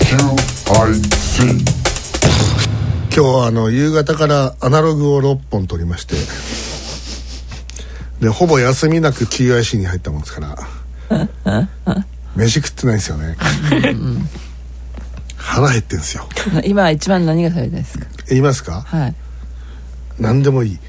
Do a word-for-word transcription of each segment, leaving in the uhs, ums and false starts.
今日はあの夕方からアナログをろっぽん取りまして、でほぼ休みなく ティーアイシー に入ったもんですから飯食ってないんですよね腹減ってんですよ。 今一番何が食べたいですか？ 言いますか？ はい。 何でもいい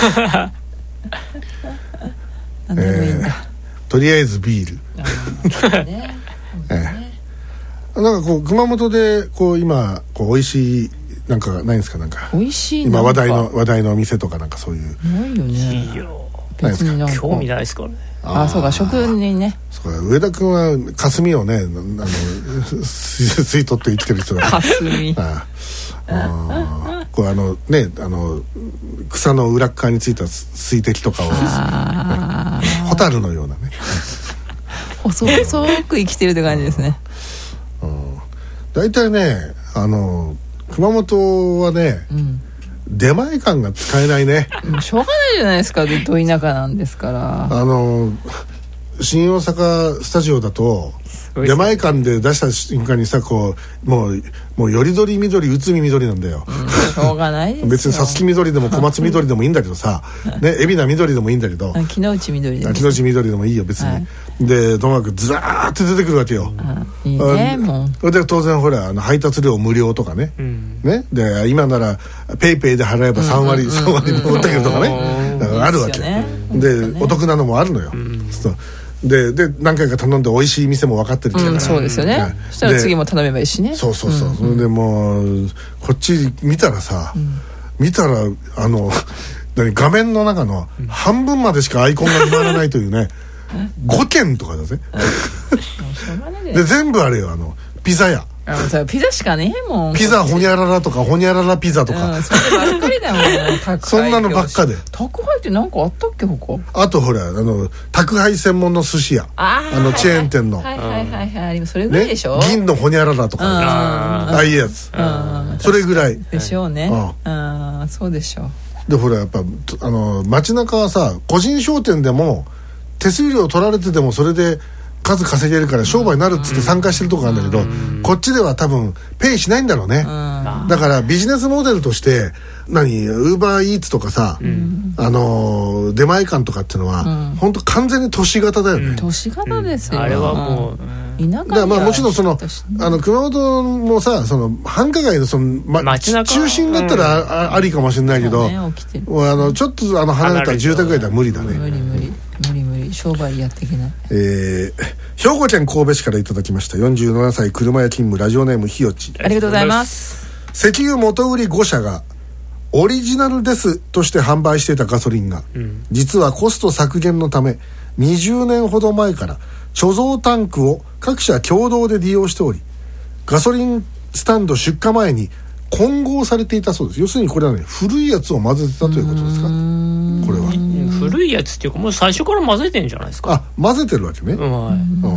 何でもいいんだ、 えー、とりあえずビールねええ、なんかこう熊本でこう今こう美味しいなんかないんですか？なんか美味しい今話題の話題のお店とかなんかそういうないよね。 いいよ。 ないですか？ 興味ないですからね。 ああ、そうか、食にね。 そうか、上田君は霞をね、あの吸い取って生きてる人だ。 霞。 ああ、こうあのね、あの草の裏側についた水滴とかをホタルのようなね。 細細く生きてるって感じですね。 だいたいね、あの熊本はね、うん、出前館が使えないね。 しょうがないじゃないですか。ど田舎なんですから。 あの新大阪スタジオだと出前館で出した瞬間にさ、こうもうもうよりどり緑うつみ緑なんだよ、 うん、しょうがないですよ。 別にさつき緑でも小松緑でもいいんだけどさね、海老名緑でもいいんだけど、 木之内緑でも木之内緑でもいいよ別に、はい、でともかくずらーって出てくるわけよ、 うん、いいね。もうで当然ほらあの配達料無料とかね、うん、ねで今ならペイペイで払えばさんわり、うん、さんわりも持ってくるとかね、だからあるわけで、ね、でお得なのもあるのよ、うん、そうでで何回か頼んで美味しい店も分かってるから、 うん、そうですよね、ね、そしたら次も頼めばいいしね。 そうそうそう、うん、それでもうこっち見たらさ、うん、見たらあの画面の中の半分までしかアイコンが決まらないというねごけんとかだぜで全部あれよ、あのピザ屋、 あのピザしかねえもん。 ピザホニャララとかホニャララピザとか、 うん、そればっかりだもんそんなのばっかで。 宅配って何かあったっけ他？ あとほらあの宅配専門の寿司屋、ああのチェーン店の、 はいはいはいはい、それぐらいでしょ、 ね、銀のホニャララとか、ね、ああいうやつ、それぐらいでしょうね。ああ、そうでしょう。 でほらやっぱあの街中はさ、個人商店でも手数料取られててもそれで数稼げるから商売になるっつって参加してるとこあるんだけど、こっちでは多分ペイしないんだろうね。だからビジネスモデルとして何ウーバーイーツとかさ、うん、あの出前館とかっていうのは、うん、本当完全に都市型だよね、うん、 都市型ですよ、 あれはもう、 うん、田舎だからまあもちろんそのあの熊本もさ、その繁華街のその、ま、中心だったら あ,、うん、ありかもしれないけど、ね、あのちょっとあの離れた住宅街では無理だね。 無理無理無理無理、商売やっていけない。 えー、兵庫県神戸市からいただきました。よんじゅうななさい車屋勤務、ラジオネームひよち。 ありがとうございます。 石油元売りご社がオリジナルですとして販売していたガソリンが、うん、実はコスト削減のためにじゅうねんほど前から貯蔵タンクを各社共同で利用しており、ガソリンスタンド出荷前に混合されていたそうです。要するにこれはね、古いやつを混ぜてたということですか？これは古いやつっていうかもう最初から混ぜてんじゃないですか。 あ、混ぜてるわけね、うん、うん、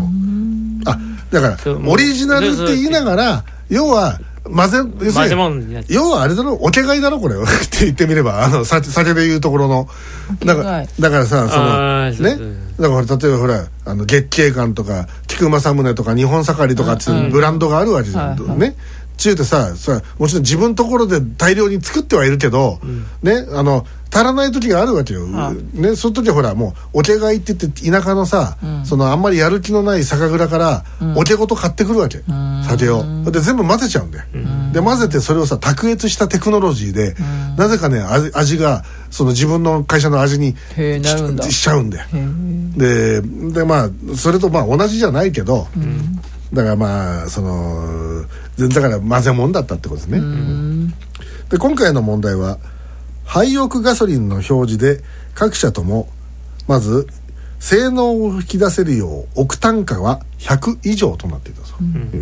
あ、だからオリジナルって言いながら要は混ぜ、 混ぜもんやつ、 要はあれだろ、お手買いだろこれって言ってみれば、あの酒で言うところのだからだからさ、そのね、だから例えばほらあの月桂冠とか菊正宗とか日本盛りとかっていうブランドがあるわけじゃん、うん、ね。中ってさ、さもちろん自分のところで大量に作ってはいるけど、うん、ね、あの足らない時があるわけよ、ね、その時はほらもうお手買いって言って田舎のさ、うん、そのあんまりやる気のない酒蔵から、うん、お手ごと買ってくるわけ、うん、酒をで全部混ぜちゃうんだよ、うん、で混ぜてそれをさ卓越したテクノロジーで、うん、なぜかね味、味がその自分の会社の味に し, しちゃうんだよ。で, でまあそれとまあ同じじゃないけど、うん、だからまあそのだから混ぜもんだったってことですね。で今回の問題は廃屋ガソリンの表示で各社ともまず性能を引き出せるようオクタン価はひゃく以上となっていたそう、うん、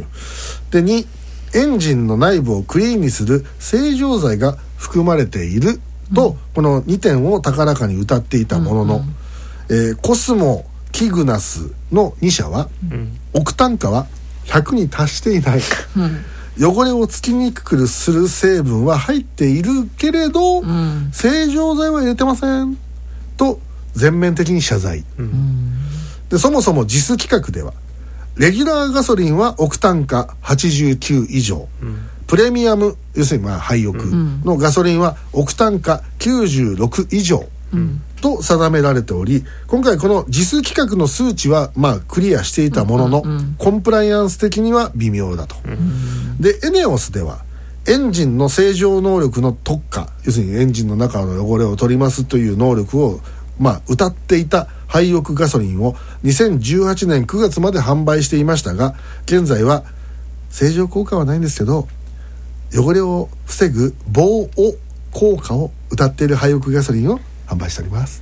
でにエンジンの内部をクリーンにする清浄剤が含まれていると、うん、このにてんを高らかに謳っていたものの、うんうん、えー、コスモキグナスのに社は、うん、オクタン価はひゃくに達していない、うん、汚れをつきにくくする成分は入っているけれど、うん、清浄剤は入れてませんと全面的に謝罪、うん、でそもそもジス規格ではレギュラーガソリンはオクタン価はちじゅうきゅう以上、うん、プレミアム要するにまあハイオクのガソリンはオクタン価きゅうじゅうろく以上、うん、と定められており、今回この実規格の数値はまあクリアしていたものの、うんうんうん、コンプライアンス的には微妙だと、うん、でエネオスではエンジンの正常能力の特化、要するにエンジンの中の汚れを取りますという能力をまあ謳っていたハイオクガソリンをにせんじゅうはちねんくがつまで販売していましたが、現在は正常効果はないんですけど汚れを防ぐ防汚効果を謳っているハイオクガソリンを販売しております。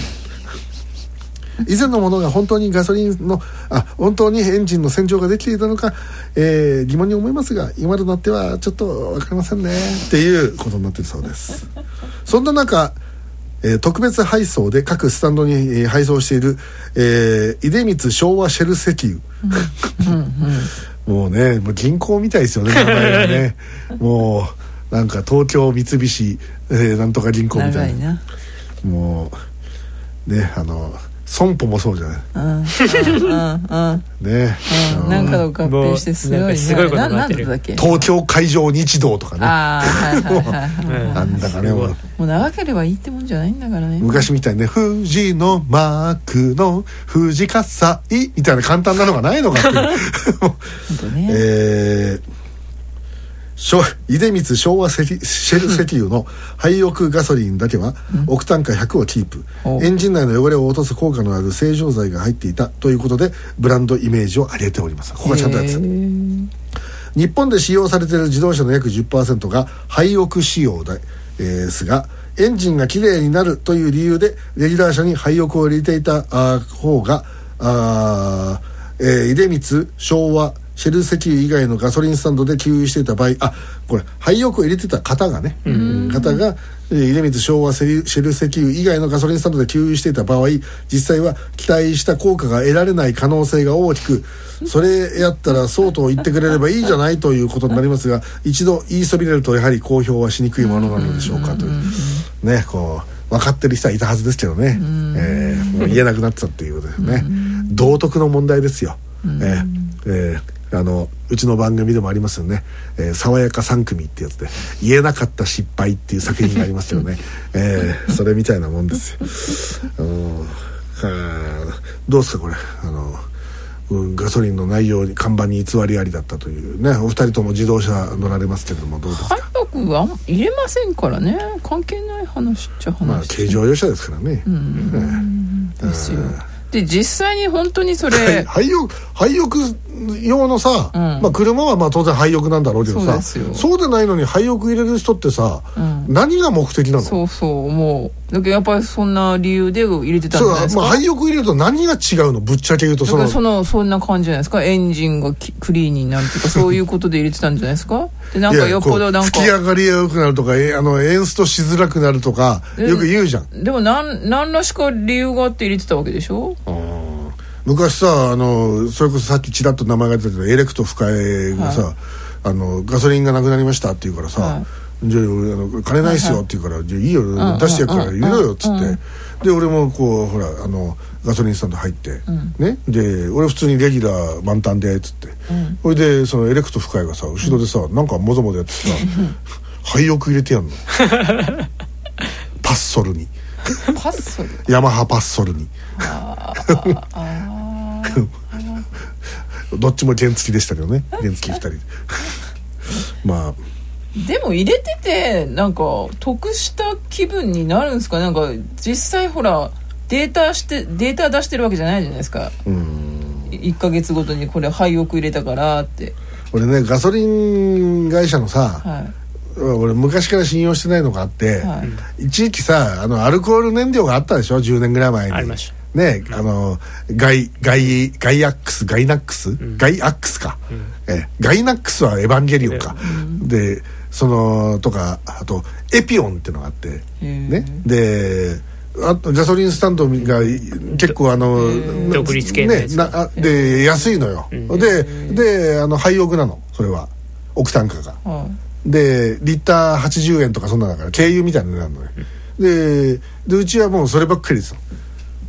以前のものが本当にガソリンのあ本当にエンジンの洗浄ができていたのか、えー、疑問に思いますが、今となってはちょっと分かりませんねっていうことになっているそうです。そんな中、えー、特別配送で各スタンドに、えー、配送している、えー、出光昭和シェル石油、うんうんうん、もうねもう銀行みたいですよね名前がねもうなんか東京三菱、えー、なんとか銀行みたい な, なもうねあの損保もそうじゃない、うんうんうんね、 うん、なんかの合併してすごいね、 すごいことになってる。 東京海上日動とかね、 あはいはいはいはいなんだかねもう、 もう長ければいいってもんじゃないんだからね。 昔みたいにね富士のマークの富士火災みたいな簡単なのがないのかっていう本当ね、えー出光昭和シェル石油のハイオクガソリンだけはオクタン価ひゃくをキープ、うん、エンジン内の汚れを落とす効果のある清浄剤が入っていたということでブランドイメージを上げております。ここがちゃんとやってた。日本で使用されている自動車の約 じゅっパーセント がハイオク仕様ですが、エンジンがきれいになるという理由でレギュラー車にハイオクを入れていたあ方があ、えー、出光昭和シェル石油以外のガソリンスタンドで給油していた場合、あこれハイオクを入れてた方がね、方が出光昭和シェル石油以外のガソリンスタンドで給油していた場合、実際は期待した効果が得られない可能性が大きく、それやったらそうと言ってくれればいいじゃないということになりますが、一度言いそびれるとやはり公表はしにくいものなのでしょうかというね、こう分かってる人はいたはずですけどね、えー、もう言えなくなっちゃっていうことですね。道徳の問題ですよ。えーえーあのうちの番組でもありますよね、えー、爽やかさん組ってやつで言えなかった失敗っていう作品がありますよね、えー、それみたいなもんですよ。あのどうですかこれ、あの、うん、ガソリンの内容に看板に偽りありだったというね、お二人とも自動車乗られますけれどもどうですか。 早くは入れませんからね、関係ない話っちゃ話、 まあ軽乗用車ですからね、うん、 えー、ですよ。で実際に本当にそれハイオク、ハイオク用のさ、うんまあ、車はまあ当然ハイオクなんだろうけどさ、 そうですよ。そうでないのにハイオク入れる人ってさ、うん、何が目的なの。 そうそうもうだけどやっぱりそんな理由で入れてたんじゃないですか。 そう、まあ、ハイオク入れると何が違うの、ぶっちゃけ言うと。 そのそのそんな感じじゃないですか。エンジンがクリーンになるとかそういうことで入れてたんじゃないですか。でなんかよっぽどなんか吹き上がりが良くなるとか、あのエンストしづらくなるとかよく言うじゃん。 でも何何らしか理由があって入れてたわけでしょ。 昔さ、あのそれこそさっきちらっと名前が出てたけどエレクト深江がさ、はい、あのガソリンがなくなりましたって言うからさ、はい、じゃあ俺あの金ないっすよって言うから、はいはい、じゃあいいよ、うん、出してやるから入れろよっつって、うん、で俺もこうほらあのガソリンスタンド入って、うん、ねで俺普通にレギュラー満タンでっつって、それ、うん、でそのエレクト深江がさ後ろでさ、うん、なんかもぞもぞやってさハイオク入れてやんのパッソルにパッソルヤマハパッソルにああどっちも原付でしたけどね、原付ふたりまあでも入れててなんか得した気分になるんですか。なんか実際ほらデータしてデータ出してるわけじゃないじゃないですか。うん、いっかげつごとにこれハイオク入れたからって。 俺ねガソリン会社のさ、はい、俺昔から信用してないのがあって、はい、一時期さあのアルコール燃料があったでしょ、じゅうねんぐらい前に。 ありましたね、あのガイガイガイアックスガイナックス、うん、ガイアックスか、うん、えガイナックスはエヴァンゲリオンか、うん、でそのとかあとエピオンってのがあってね、であとガソリンスタンドが結構あの独立系のやつ、 ね、なで安いのよ、うん、でであのハイオクなのそれはオクタン価が、うん、でリッターはちじゅうえんとかそんなだから軽油みたいなのになるのね、うん、ででうちはもうそればっかりですよ。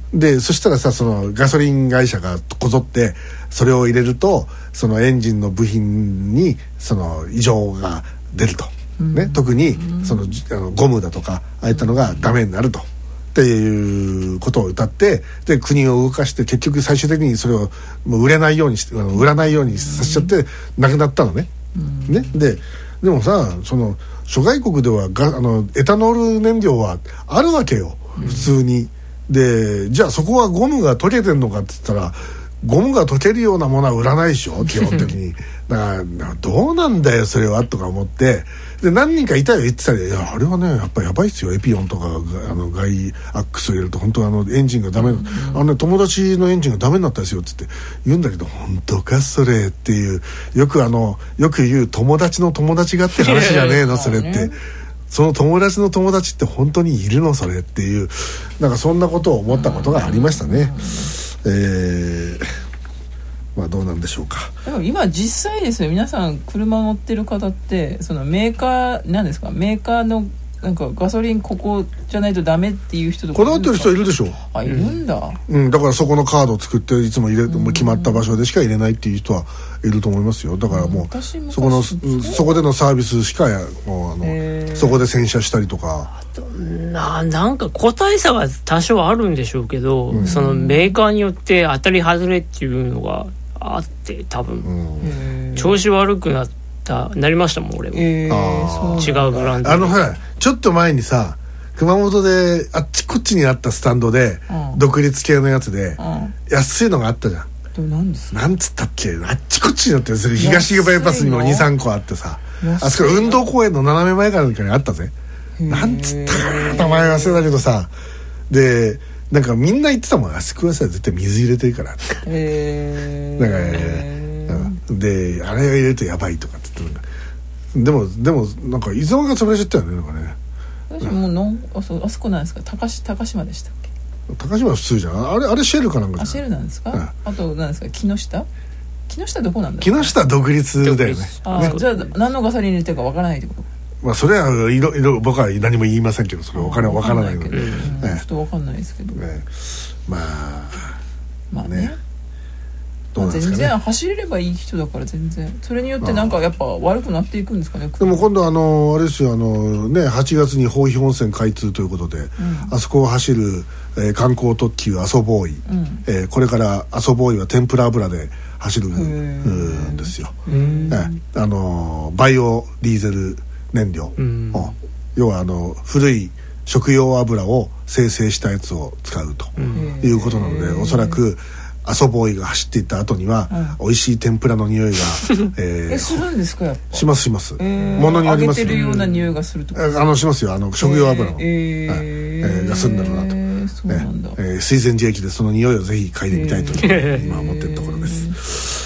でそしたらさそのガソリン会社がこぞってそれを入れるとそのエンジンの部品にその異常が出ると、うんね、特にそのあのゴムだとかああいったのがダメになるとっていうことを歌ってで国を動かして結局最終的にそれをもう売れないようにして売らないようにさせちゃってなくなったのね。うん、ねででもさその諸外国ではガあのエタノール燃料はあるわけよ普通に。うん、でじゃあそこはゴムが溶けてんのかって言ったらゴムが溶けるようなものは売らないでしょ基本的に。だからどうなんだよそれはとか思ってで何人かいたよ言ってたらいやあれはねやっぱやばいっすよエピオンとかあのガイアックスを入れると本当あのエンジンがダメ、うん、あのね友達のエンジンがダメになったですよって言うんだけど本当かそれっていうよくあのよく言う友達の友達がって話じゃねえのそれって。その友達の友達って本当にいるのそれっていうなんかそんなことを思ったことがありましたね。えー、まあどうなんでしょうか。 でも今実際ですよ皆さん車乗ってる方ってそのメーカーなんですかメーカーのなんかガソリンここじゃないとダメっていう人とかこだわってる人いるでしょ。 あいるんだ、 うん、だからそこのカードを作っていつも入れもう決まった場所でしか入れないっていう人はいると思いますよ。だからもうそこのそこでのサービスしかもうあのそこで洗車したりとかな, なんか個体差は多少あるんでしょうけど、うん、そのメーカーによって当たり外れっていうのがあって多分、うん、調子悪くなってなりましたもん俺も、えー、あ違うブランドあのほらちょっと前にさ熊本であっちこっちにあったスタンドで、うん、独立系のやつで、うん、安いのがあったじゃん。 なんですかなんつったっけあっちこっちにあってそれ東バイパスにも にさんこあってさあそこ運動公園の斜め前からにあったぜ。なんつったかな名前忘れたけどさでなんかみんな言ってたもんあそこはさ絶対水入れてるからってへーなんか、ねであれを入れるとやばいとかって言ってでもでもなんか伊沢が潰れちゃったよねなんかね。 私もうのあそあそこなんですか高し高島でしたっけ。 高島は普通じゃんあれあれシェルかなんかじゃん。 あシェルなんですか、うん、あとなんですか木下木下どこなんだろう。木下独立だよね。 あねじゃあ何のガソリン入れてるかわからないってこと。 まあそれはいろいろ僕は何も言いませんけどそれお金はわからないので、 うんね、ちょっとわかんないですけど、ね、 まあまあね、ねまあ、全然走れればいい人だから全然それによってなんかやっぱ悪くなっていくんですかね。 でも今度あのあれですよあのねはちがつに豊肥温泉開通ということで、うん、あそこを走る、えー、観光特急阿蘇ボーイ、うんえー、これから阿蘇ボーイは天ぷら油で走るんですよ、えー、あのバイオディーゼル燃料、うん、要はあの古い食用油を精製したやつを使うということなのでおそらく阿蘇ボーイが走っていった後には、うん、美味しい天ぷらの匂いが、 えー、えするんですかやっぱしますします、えー、ものによります揚げてるような匂いがするとか、 うん、あのしますよあの食用油の、えーえー、がするんだろうなと、えーそうなんだえー、水前寺駅でその匂いをぜひ嗅いでみたいと、えー、今思っているところです、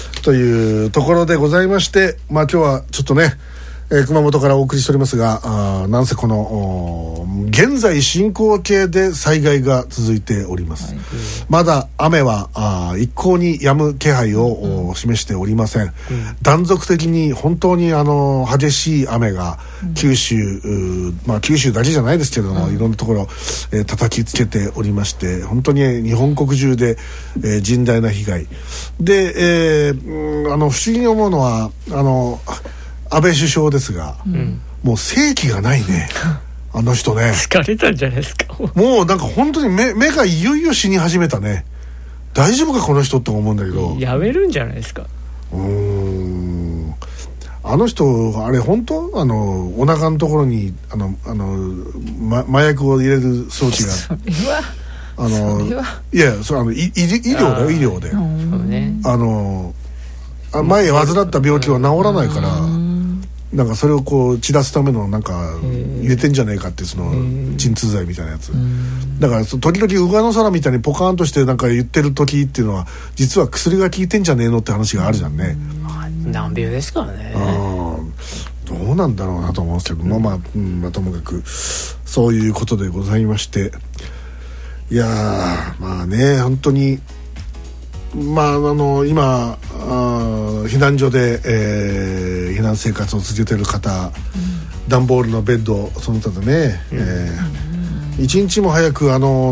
えー、というところでございましてまあ今日はちょっとねえー、熊本からお送りしておりますがあなんせこの現在進行形で災害が続いております、はい、まだ雨はあ一向に止む気配を、うん、示しておりません、うん、断続的に本当にあの激しい雨が九州、うん、まあ九州だけじゃないですけれども、うん、いろんなところ、えー、叩きつけておりまして本当に日本国中で、えー、甚大な被害で、えー、あの不思議に思うのはあの安倍首相ですが、うん、もう正気がないねあの人ね疲れたんじゃないですかもうなんか本当に 目, 目がいよいよ死に始めたね大丈夫かこの人って思うんだけどやめるんじゃないですか。 うーんあの人あれ本当あのお腹のところにあのあの、ま、麻薬を入れる装置があのいやそれあの医療だよ医療で あ, ね、あの前患った病気は治らないからなんかそれをこう血出すためのなんか入れてんじゃねえかってその鎮痛剤みたいなやつだから時々上の空みたいにポカーンとしてなんか言ってる時っていうのは実は薬が効いてんじゃねえのって話があるじゃんね。 難病ですからね。 どうなんだろうなと思うんですけど、うん、まあ、うん、まあともかくそういうことでございましていやーまあね本当にまあ、あの今あ避難所で、えー、避難生活を続けている方、うん、段ボールのベッドその他でね、うんえー、一日も早くあの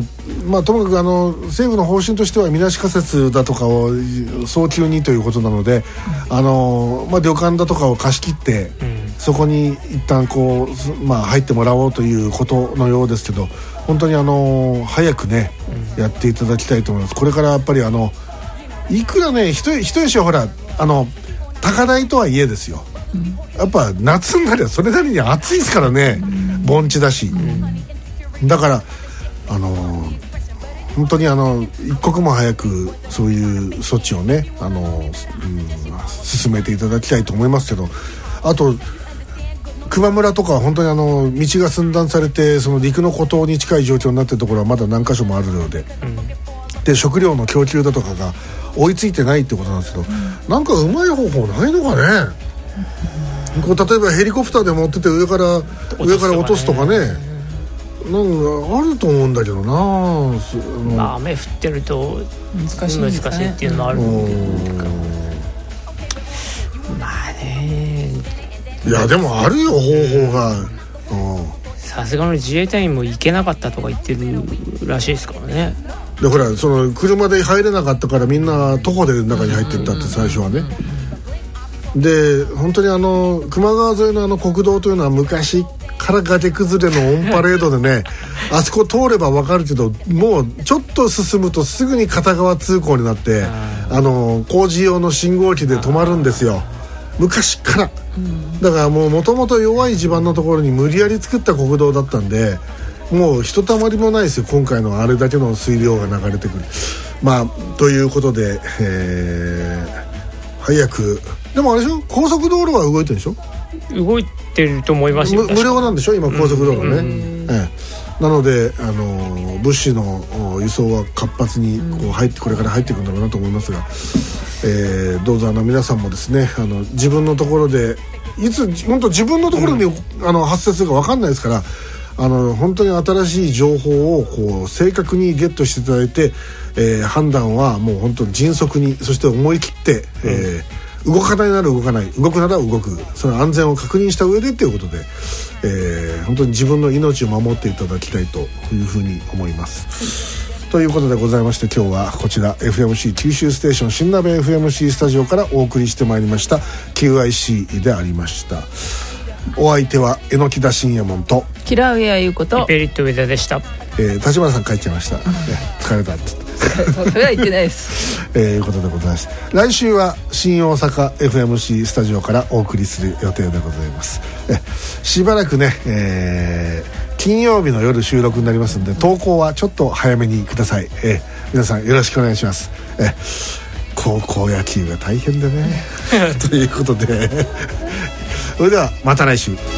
まあ、ともかくあの政府の方針としてはみなし仮設だとかを早急にということなので、うん、あのまあ、旅館だとかを貸し切って、うん、そこに一旦こう、まあ、入ってもらおうということのようですけど、本当にあの早くね、うん、やっていただきたいと思います。これからやっぱりあのいくらね一吉はほらあの高台とはいえですよ、うん、やっぱ夏になりゃそれなりに暑いですからね、うん、盆地だし、うん、だからあの本当にあの一刻も早くそういう措置をねあの、うん、進めていただきたいと思いますけど、あと球磨村とかは本当にあの道が寸断されてその陸の孤島に近い状況になっているところはまだ何か所もあるので、うん、で食料の供給だとかが追いついてないってことなんですけど、うん、なんかうまい方法ないのかね、うん、こう例えばヘリコプターで持ってて上から上から落とすとかね、なんかあると思うんだけどな。 まあ、雨降ってると難しいんですかね、難しいっていうのもあるんで、まあね、 いやでもあるよ方法が。 さすがの自衛隊員も行けなかったとか言ってるらしいですからね。 でほらその車で入れなかったからみんな徒歩で中に入っていったって最初はね。で本当にあの球磨川沿いのあの国道というのは昔から崖崩れのオンパレードでねあそこ通れば分かるけど、もうちょっと進むとすぐに片側通行になってあの工事用の信号機で止まるんですよ、昔から。だからもう元々弱い地盤のところに無理やり作った国道だったんで、もうひとたまりもないですよ今回のあれだけの水量が流れてくる。まあということで、えー、早く。でもあれでしょ、高速道路は動いてるでしょ。 動いてると思いますよ。 無料なんでしょ今高速道路ね、うんええ、なのであの物資の輸送は活発にこう入ってこれから入っていくんだろうなと思いますが、えー、どうぞあの皆さんもですねあの自分のところでいつ本当自分のところに、うん、あの発生するか分かんないですから、あの本当に新しい情報をこう正確にゲットしていただいて、えー、判断はもう本当に迅速に、そして思い切って、うんえー動かないなら動かない、動くなら動く、その安全を確認した上でということで、えー、本当に自分の命を守っていただきたいというふうに思います。ということでございまして、今日はこちら エフエムシー 九州ステーション新鍋 エフエムシー スタジオからお送りしてまいりました キューアイシー でありました。お相手は榎木田信也門とキラウエア優子とペリット上田でした。 えー、立花さん帰っちゃいました、ね、疲れたってそれは言ってないですえー、いうことでございます。来週は新大阪 エフエムシー スタジオからお送りする予定でございます。えしばらくね、えー、金曜日の夜収録になりますので投稿はちょっと早めにください。えー、皆さんよろしくお願いします。えー、高校野球が大変でねということでそれではまた来週。